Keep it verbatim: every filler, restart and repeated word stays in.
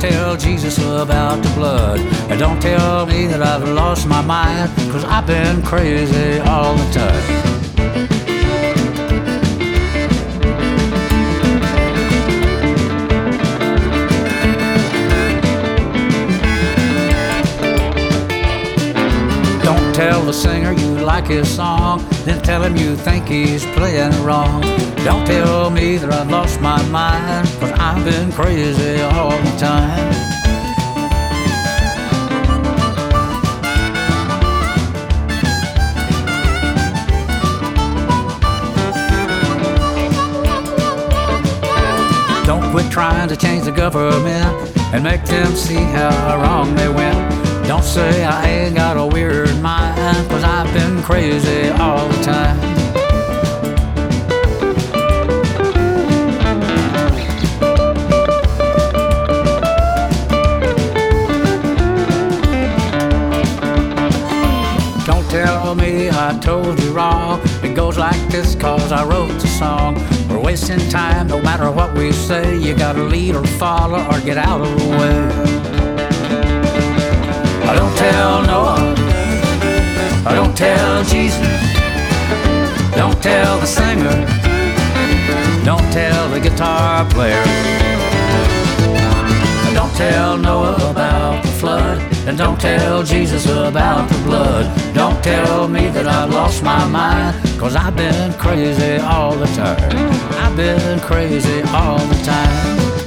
tell Jesus about the blood. And don't tell me that I've lost my mind, 'cause I've been crazy all the time. Don't tell the singer you like his song, then tell him you think he's playing wrong. Don't tell me that I've lost my mind, 'cause I've been crazy all the time. Don't quit trying to change the government and make them see how wrong they went. Don't say I ain't got a weird mind, 'cause I've been crazy all the time. Don't tell me I told you wrong. It goes like this 'cause I wrote the song. We're wasting time no matter what we say. You gotta lead or follow or get out of the way. I don't tell Noah, I don't tell Jesus, don't tell the singer, don't tell the guitar player. Don't tell Noah about the flood, and don't tell Jesus about the blood. Don't tell me that I've lost my mind, 'cause I've been crazy all the time. I've been crazy all the time.